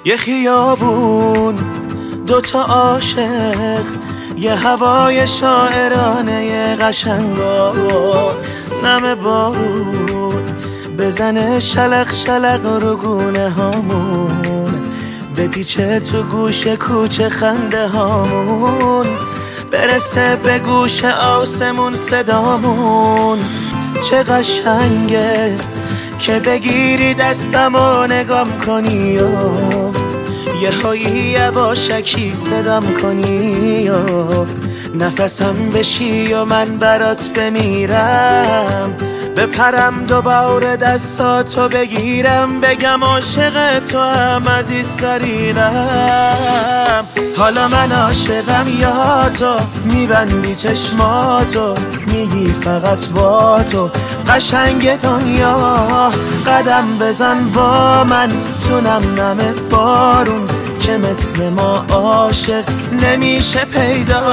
یه خیابون دوتا عاشق، یه هوای شاعرانه قشنگا، نم بارون بزنه شلق شلق رو گونه هامون، بپیچه تو گوش کوچه خنده هامون، برسه به گوش آسمون صدامون. چه قشنگه که بگیری دستم و نگام کنی و یه هایی یواشکی صدام کنی و نفسم بشی و من برات بمیرم، بپرم دوباره دستاتو بگیرم، بگم عاشق تو هم عزیزترینم. حالا من عاشقم یا تو، میبندی چشماتو میگی فقط با تو قشنگ دنیا، قدم بزن با من تو نم نم بارون که مثل ما عاشق نمیشه پیدا.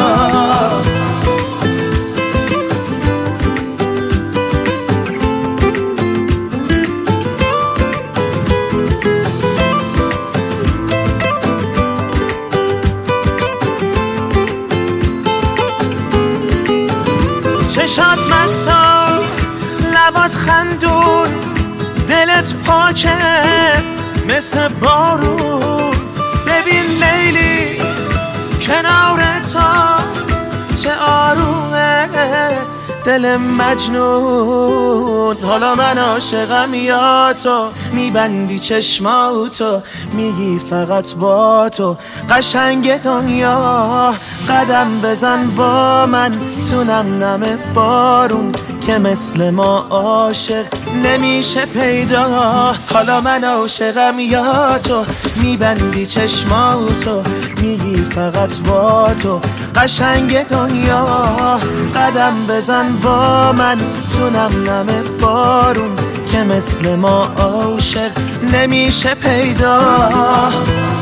چشات مسا لبات خندون، دلت پاکه مثل بارون، ببین لیلی کنار تو چه آرومه دل مجنون. حالا من عاشقم یا تو، میبندی چشماتو میگی فقط با تو قشنگ دنیا، قدم بزن با من تو نم نم بارون که مثل ما عاشق نمیشه پیدا. حالا من عاشقم یا تو، میبندی چشماتو میگی فقط با تو قشنگ دنیا، قدم بزن با من تو نم نم بارون که مثل ما عاشق نمیشه پیدا.